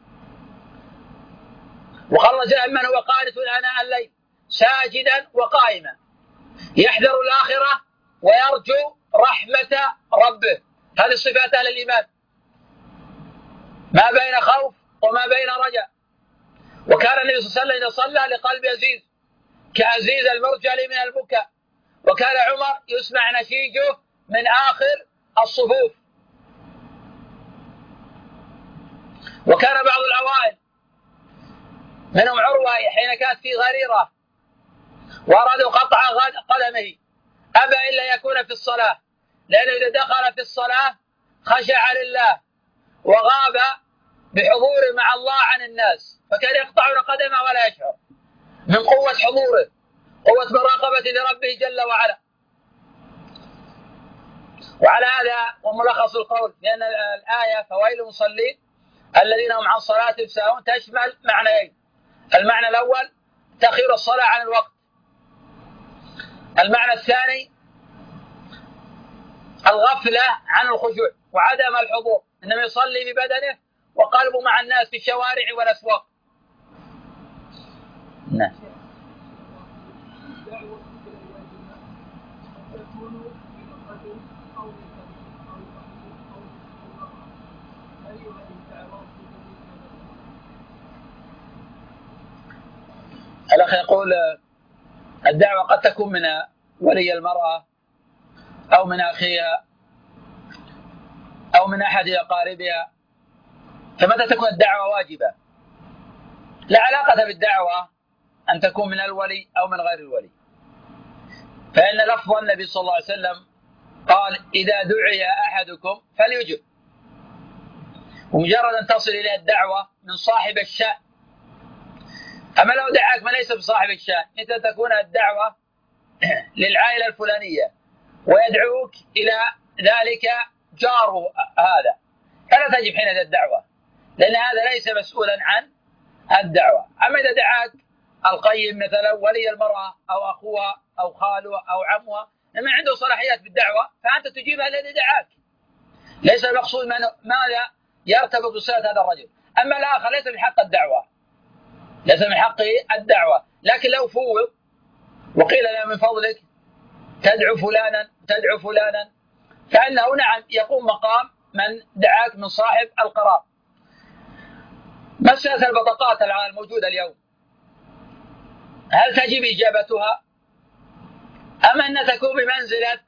Speaker 1: وقال الله جل وعلا: من هو قانت آناء الليل ساجدا وقائما يحذر الآخرة ويرجو رحمة ربه. هذه صفات أهل الإيمان، ما بين خوف وما بين رجاء. وكان النبي صلى الله عليه وسلم إذا صلى لقلب أزيز كأزيز المرجل من البكاء، وكان عمر يسمع نشيجه من آخر الصفوف. وكان بعض العوائل منهم عروة حين كانت في غريرة وأرادوا قطع قدمه أبى إلا يكون في الصلاة، لأنه إذا دخل في الصلاة خشع لله وغاب بحضور مع الله عن الناس، فكان يقطعون قدمه ولا يشعر من قوة حضوره، قوة مراقبة لربه جل وعلا. وعلى هذا وملخص القول لأن الآية فويل المصلين الذين هم عن صلاتهم ساهون تشمل معنيين: المعنى الأول تأخير الصلاة عن الوقت، المعنى الثاني الغفلة عن الخشوع وعدم الحضور، إنما يصلي ببدنه وقلبه مع الناس في الشوارع والأسواق. نعم. الأخ يقول: الدعوة قد تكون من ولي المرأة أو من أخيها أو من أحد أقاربها، فمتى تكون الدعوة واجبة؟ لا علاقة بالدعوة أن تكون من الولي أو من غير الولي، فإن لفظ النبي صلى الله عليه وسلم قال: إذا دعي أحدكم فليجب، ومجرد أن تصل إلى الدعوة من صاحب الشأن. أما لو دعاك من ليس بصاحب الشأن، متى تكون الدعوة للعائلة الفلانية ويدعوك إلى ذلك جاره هذا، فلا تجب حين الدعوة، لأن هذا ليس مسؤولا عن الدعوة. أما إذا دعاك القيم مثلا ولي المرأة أو أخوها أو خالها أو عمها مما عنده صلاحيات بالدعوة، فأنت تجيبها الذي دعاك، ليس المقصود ماذا يرتبط بصلة هذا الرجل. أما الآخر ليس من حق الدعوة، ليس من حقه الدعوة. لكن لو فوض وقيل له من فضلك تدعو فلانا فإنه نعم يقوم مقام من دعاك من صاحب القرار. مسألة البطاقات الموجودة اليوم هل تجب إجابتها أم أن تكون بمنزلة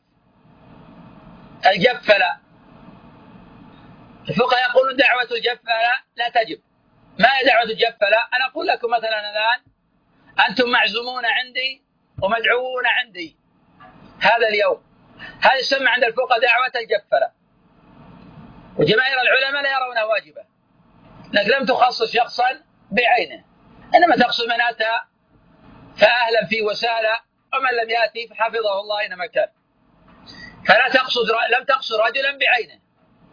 Speaker 1: الجفلة؟ الفقهاء يقولون دعوة الجفلة لا تجب. ما هي دعوة الجفلة؟ أنا أقول لكم مثلا الآن أنتم معزومون عندي ومدعوون عندي هذا اليوم، هذا يسمى عند الفقهاء دعوة الجفلة، وجماهير العلماء لا يرونها واجبة، لأنك لم تخصص شخصا بعينه، إنما تقصد من أتى فأهلا فيه وسهلا، ومن لم يأتي فحفظه الله أينما كان. لم تقصد رجلا بعينه.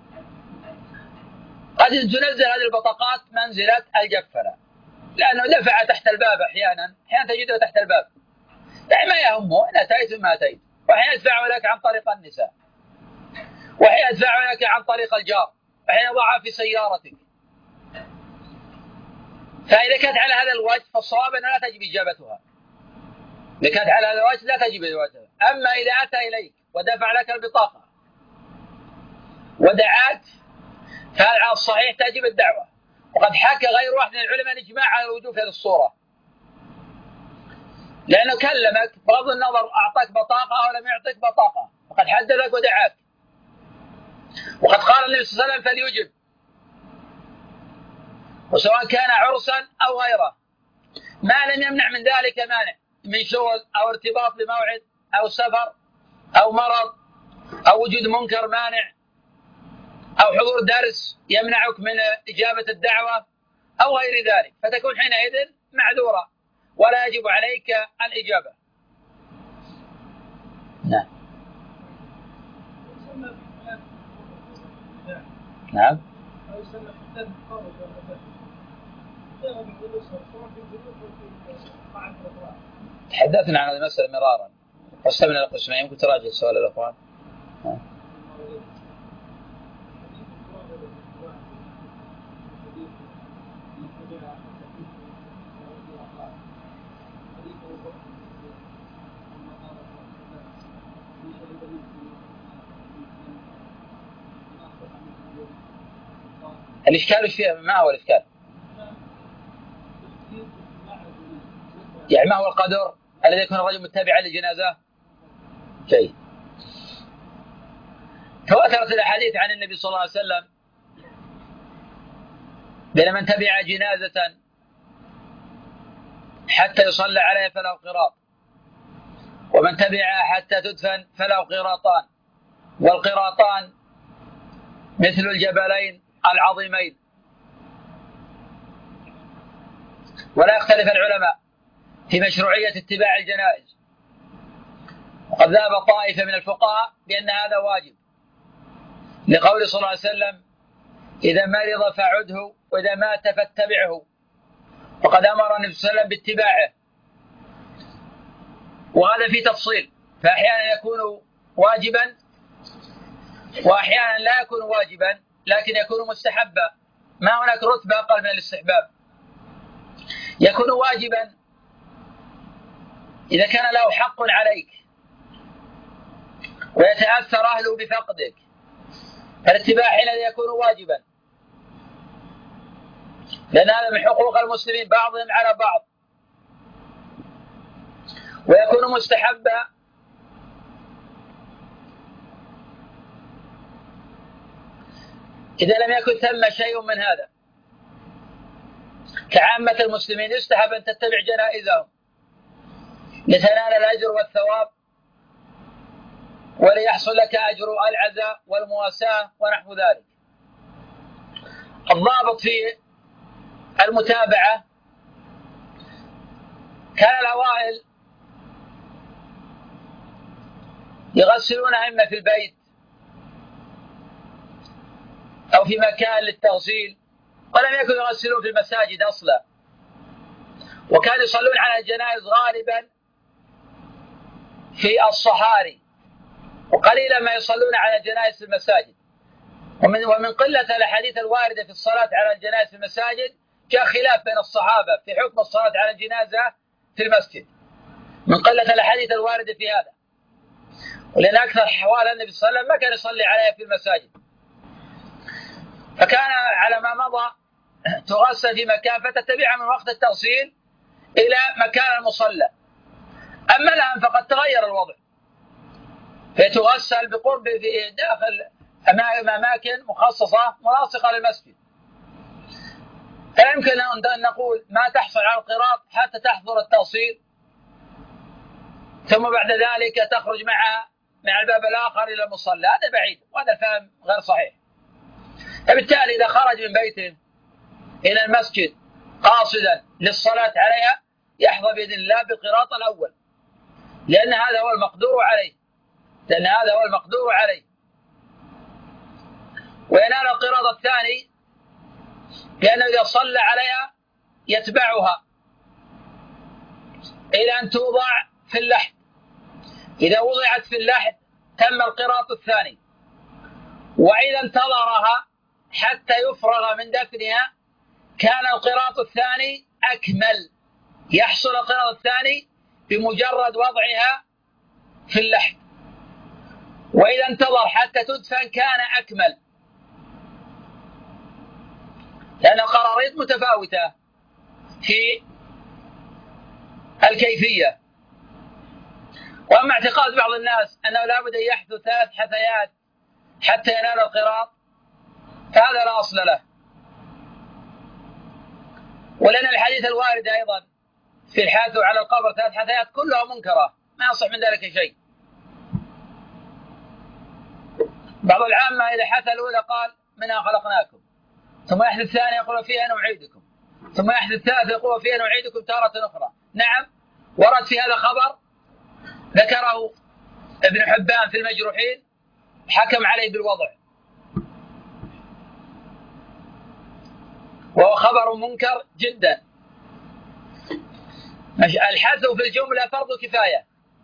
Speaker 1: قد تنزل هذه البطاقات منزلة الجفلة، لأنه دفع تحت الباب أحيانا تجده تحت الباب، يعني ما يهمه إن أتيت ما أتيت، وأحيانا يدفع لك عن طريق النساء، وأحيانا يدفع لك عن طريق الجار، وأحيانا يضعها في سيارتك. فإذا كانت على هذا الوجه فالصواب أنها لا تجب إجابتها. إذا كانت على هذا الوجه لا تجب إجابتها. أما إذا أتى إليك ودفع لك البطاقة ودعاك فعلى الصحيح تجب الدعوة. وقد حكى غير واحد من العلماء الإجماع على وجوب هذه الصورة، لأنه كلمك بغض النظر أعطاك بطاقة أو لم يعطيك بطاقة، وقد حدثك ودعاك، وقد قال النبي صلى الله عليه وسلم فليجب، وسواء كان عرسا أو غيره، ما لم يمنع من ذلك مانع من شغل أو ارتباط بموعد أو سفر أو مرض أو وجود منكر مانع أو حضور درس يمنعك من إجابة الدعوة أو غير ذلك، فتكون حينئذ معذورة ولا يجب عليك الإجابة. نعم. تحدثنا عن هذه المسألة مرارا، قسمنا القسمين، يمكن تراجع السؤال الأخوان. الإشكال ايش فيها؟ ما هو الإشكال؟ يعني ما هو القدر الذي يكون الرجل متبعا للجنازة؟ شيء تواترت الأحاديث عن النبي صلى الله عليه وسلم بأن من تبع جنازة حتى يصلى عليها فله قراط، ومن تبعها حتى تدفن فله قراطان، والقراطان مثل الجبلين العظيمين. ولا يختلف العلماء في مشروعية اتباع الجنائز، وقد ذهب طائفة من الفقهاء بأن هذا واجب، لقول صلى الله عليه وسلم إذا مرض فعده وإذا مات فاتبعه، وقد أمر النبي صلى الله عليه وسلم باتباعه. وهذا في تفصيل، فأحيانا يكون واجبا وأحيانا لا يكون واجبا، لكن يكون مستحبا، ما هناك رتبة أقل من الاستحباب. يكون واجبا إذا كان له حق عليك ويتأثر أهله بفقدك، فالاتباع حينئذ يكون واجبا، لأن هذا من حقوق المسلمين بعضهم على بعض. ويكون مستحبا إذا لم يكن ثم شيء من هذا، كعامة المسلمين يستحب أن تتبع جنائزهم لتنال الأجر والثواب، وليحصل لك أجر العزاء والمواساة ونحو ذلك. الضابط في المتابعة كان الأوائل يغسلون إما في البيت أو في مكان للتغسيل، ولم يكن يغسلون في المساجد أصلا، وكانوا يصلون على الجنائز غالبا في الصحاري، وقليلا ما يصلون على الجنائز في المساجد. ومن قلة الأحاديث الواردة في الصلاة على الجنائز في المساجد جاء خلاف بين الصحابة في حكم الصلاة على الجنازة في المسجد من قلة الأحاديث الواردة في هذا، ولأن أكثر أحوال النبي صلى الله عليه وسلم ما كان يصلي عليها في المساجد، فكان على ما مضى تغسل في مكان فتتبعها من وقت التغسيل إلى مكان المصلى. أما الآن فقد تغير الوضع، فتغسل بقرب في داخل أماكن مخصصة ملاصقة للمسجد، فيمكن أن نقول ما تحصل على القراط حتى تحضر التغسيل، ثم بعد ذلك تخرج معها مع الباب الآخر إلى المصلى. هذا بعيد وهذا الفهم غير صحيح. فبالتالي إذا خرج من بيته إلى المسجد قاصدا للصلاة عليها يحظى بإذن الله بالقراط الأول، لأن هذا هو المقدور عليه، وينال القراط الثاني لأنه إذا صلى عليها يتبعها إلى أن توضع في اللحد. إذا وضعت في اللحد تم القراط الثاني، وإذا انتظرها حتى يفرغ من دفنها كان القراط الثاني أكمل. يحصل القراط الثاني بمجرد وضعها في اللحد، وإذا انتظر حتى تدفن كان أكمل، لأن القراريط متفاوتة في الكيفية. وأما اعتقاد بعض الناس أنه لا بد أن يحدث 3 حثيات حتى ينال القراط فهذا لا أصل له، ولأن الحديث الوارد أيضا في الحث على القبر 3 حثيات كلها منكرة، ما يصح من ذلك شيء. بعض العامة إذا حث الأولى قال منها خلقناكم، ثم يحدث الثاني يقول فيها نعيدكم، ثم يحدث الثالث يقول فيها نعيدكم تارة أخرى. نعم ورد في هذا خبر ذكره ابن حبان في المجروحين، حكم عليه بالوضع، وهو خبر منكر جدا. الحث في الجملة فرض كفاية،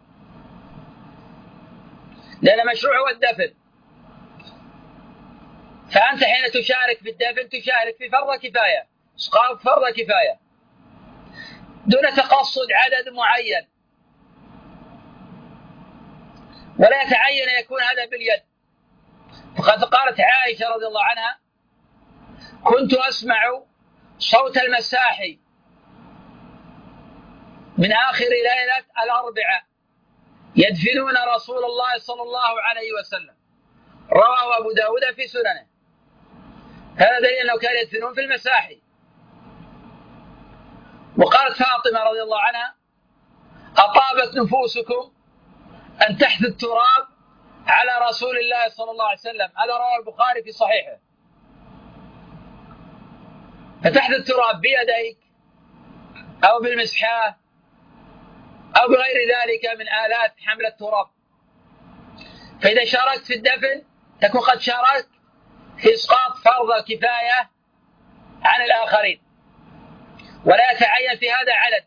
Speaker 1: لأن مشروع هو الدفن، فأنت حين تشارك في الدفن تشارك في فرض كفاية، إسقاط فرض كفاية دون تقصد عدد معين، ولا يتعين أن يكون هذا باليد. فقد قالت عائشة رضي الله عنها: كنت أسمع صوت المساحي من آخر ليلة الأربعاء يدفنون رسول الله صلى الله عليه وسلم. رواه أبو داود في سننه. هذا دليل أنه كانوا يدفنون في المساحي. وقالت فاطمة رضي الله عنها: أطابت نفوسكم أن تحثوا التراب على رسول الله صلى الله عليه وسلم. هذا رواه البخاري في صحيحه. فتحث التراب بيديك أو بالمسحاه أو بغير ذلك من آلات حمل التراب. فإذا شاركت في الدفن تكون قد شاركت في إسقاط فرض الكفاية عن الآخرين، ولا يتعين في هذا عدد.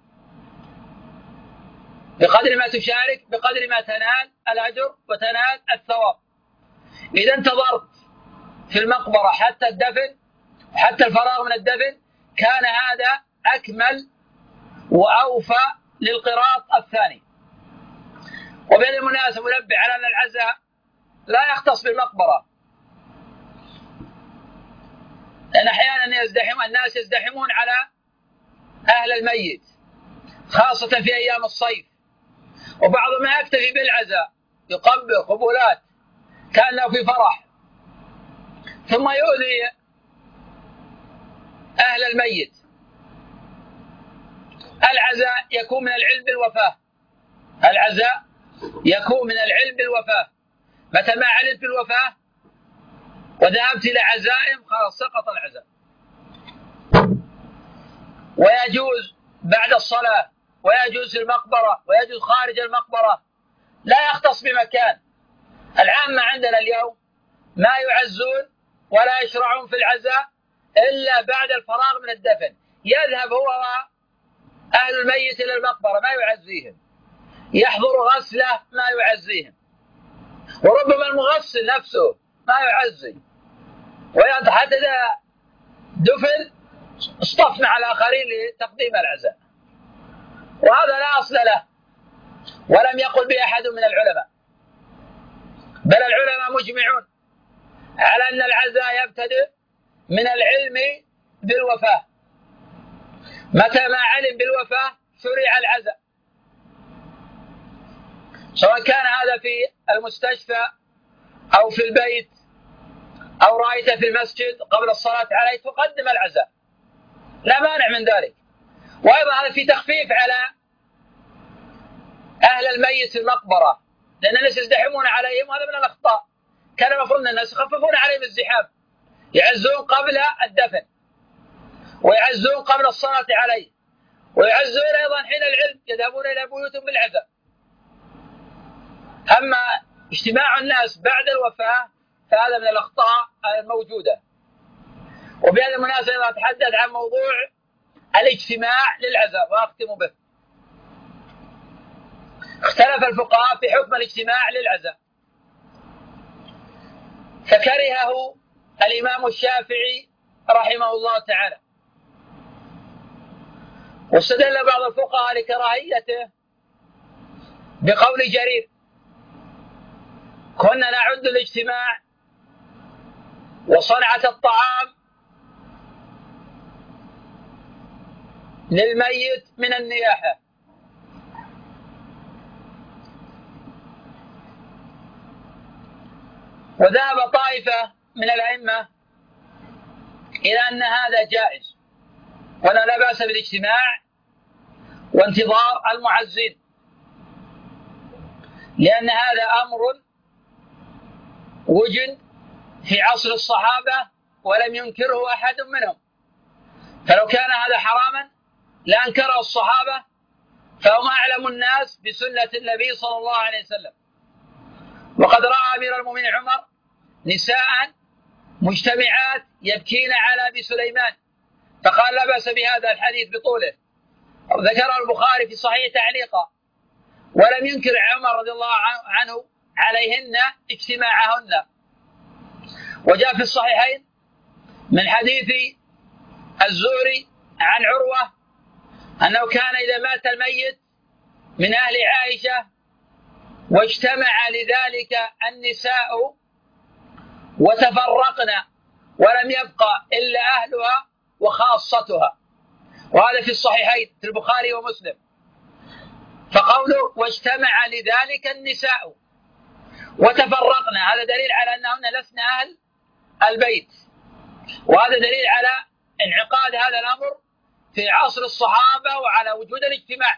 Speaker 1: بقدر ما تشارك بقدر ما تنال الأجر وتنال الثواب. إذا انتظرت في المقبرة حتى الدفن حتى الفراغ من الدفن كان هذا أكمل وأوفى للقراط الثاني. وبهذه المناسبة منبه على أن العزاء لا يختص بالمقبرة، لأن أحيانا الناس يزدحمون على أهل الميت خاصة في أيام الصيف، وبعضهم ما يكتفي بالعزاء يقبل قبولات كأنه في فرح، ثم يؤذي أهل الميت. العزاء يكون من العلم بالوفاة، العزاء يكون من العلم بالوفاة. متى ما علمت بالوفاة وذهبت إلى عزائم خلاص سقط العزاء. ويجوز بعد الصلاة، ويجوز في المقبرة، ويجوز خارج المقبرة، لا يختص بمكان. العامة عندنا اليوم ما يعزون ولا يشرعون في العزاء إلا بعد الفراغ من الدفن. يذهب هو أهل الميت إلى المقبرة ما يعزيهم، يحضر غسله ما يعزيهم، وربما المغسل نفسه ما يعزي. حتى إذا دفن اصطف مع الآخرين لتقديم العزاء، وهذا لا أصل له ولم يقل به أحد من العلماء، بل العلماء مجمعون على أن العزاء يبتدئ من العلم بالوفاة. متى ما علم بالوفاة شرع العزاء، سواء كان هذا في المستشفى أو في البيت أو رأيته في المسجد قبل الصلاة عليه تقدم العزاء، لا مانع من ذلك. وأيضا هذا في تخفيف على أهل الميت في المقبرة، لأن الناس يزدحمون عليهم، وهذا من الأخطاء. كان المفروض أن الناس يخففون عليهم الزحام، يعزون قبل الدفن، ويعزون قبل الصلاة عليه، ويعزون أيضا حين العلم، يذهبون إلى بيوتهم بالعزاء. أما اجتماع الناس بعد الوفاة فهذا من الأخطاء الموجودة. وبهذا المناسبة أتحدث عن موضوع الاجتماع للعزاء وأختم به. اختلف الفقهاء في حكم الاجتماع للعزاء، فكرهه الإمام الشافعي رحمه الله تعالى، واستدل بعض الفقهاء لكراهيته بقول جرير: كنا نعد الاجتماع وصنعة الطعام للميت من النياحة. وذهب طائفة من الأئمة إلى أن هذا جائز، ولا لا بأس بالاجتماع وانتظار المعزين، لأن هذا أمر وجد في عصر الصحابة ولم ينكره أحد منهم، فلو كان هذا حراما لأنكره الصحابة، فهم أعلم الناس بسنة النبي صلى الله عليه وسلم. وقد رأى أمير المؤمنين عمر نساء مجتمعات يبكين على أبي سليمان، فقال لا بأس بهذا الحديث بطوله، ذكره البخاري في صحيح تعليقا، ولم ينكر عمر رضي الله عنه عليهن اجتماعهن. وجاء في الصحيحين من حديث الزهري عن عروة أنه كان إذا مات الميت من أهل عائشة واجتمع لذلك النساء وتفرقنا ولم يبقى إلا أهلها وخاصتها، وهذا في الصحيحين في البخاري ومسلم. فقوله واجتمع لذلك النساء وتفرقنا هذا دليل على أنهن لسن أهل البيت، وهذا دليل على انعقاد هذا الأمر في عصر الصحابة وعلى وجود الاجتماع،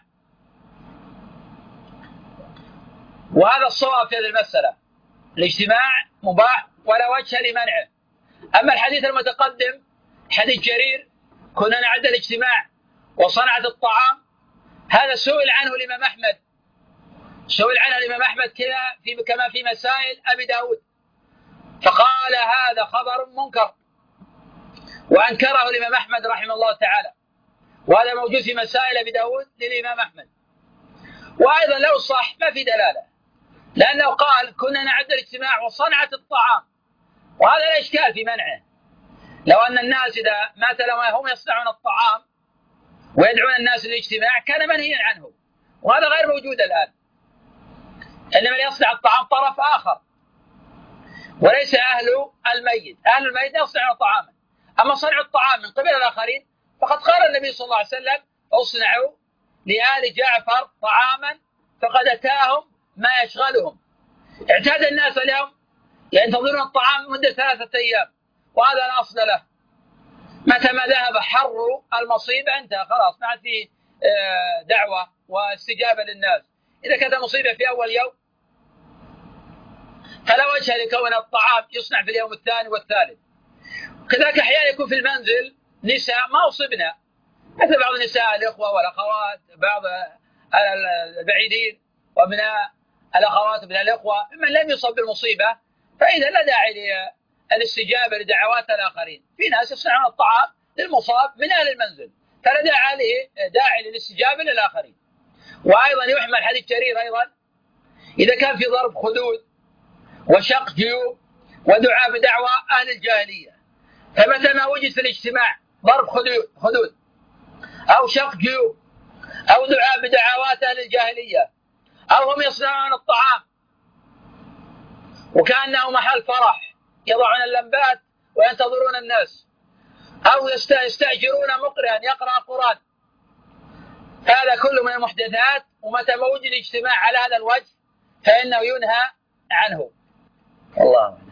Speaker 1: وهذا الصواب في هذه المسألة. الاجتماع مباح ولا وجه لمنعه. أما الحديث المتقدم حديث جرير كنا نعد الاجتماع وصنعة الطعام، هذا سئل عنه الإمام أحمد، سئل عنه الإمام أحمد كما في مسائل أبي داود، فقال هذا خبر منكر، وأنكره الإمام أحمد رحمه الله تعالى، وهذا موجود في مسائل أبي داود للإمام أحمد. وأيضا لو صح ما في دلالة، لأنه قال كنا نعد الاجتماع وصنعة الطعام، وهذا لا إشكال في منعه. لو أن الناس إذا مات لهم هم يصنعون الطعام ويدعون الناس للاجتماع كان منهيا عنه، وهذا غير موجود الآن. إنما يصنع الطعام طرف آخر وليس أهل الميت، أهل الميت يصنعون طعاما. أما صنع الطعام من قبل الآخرين فقد قال النبي صلى الله عليه وسلم اصنعوا لآل جعفر طعاما فقد أتاهم ما يشغلهم. اعتاد الناس اليوم ينتظرون الطعام مدة 3 أيام، وهذا لا أصل له. متى ما ذهب حر المصيبة انتهى خلاص، ما عاد فيه دعوة واستجابة للناس. إذا كانت مصيبة في أول يوم فلا وجه لكون الطعام يصنع في اليوم الثاني والثالث. كذلك أحيانا يكون في المنزل نساء ما أصبنا، مثل بعض النساء الإخوة والأخوات، بعض البعيدين ومن الأخوات من الإخوة ممن لم يصب بالمصيبة، فإذا لا داعي للاستجابة لدعوات الآخرين. في ناس يصنعون الطعام للمصاب من أهل المنزل، فلا داعي للاستجابة للآخرين. وأيضا يحمل حديث جرير أيضا إذا كان في ضرب خدود وشق جيوب ودعاء بدعوى أهل الجاهلية، فمتى ما وجد في الاجتماع ضرب خدود أو شق جيوب أو دعاء بدعوات أهل الجاهلية، أو هم يصنعون الطعام وكأنه محل فرح يضعون اللمبات وينتظرون الناس، أو يستأجرون مقرئا يقرأ القرآن. هذا كله من المحدثات، ومتى ما وجد الاجتماع على هذا الوجه فإنه ينهى عنه. الله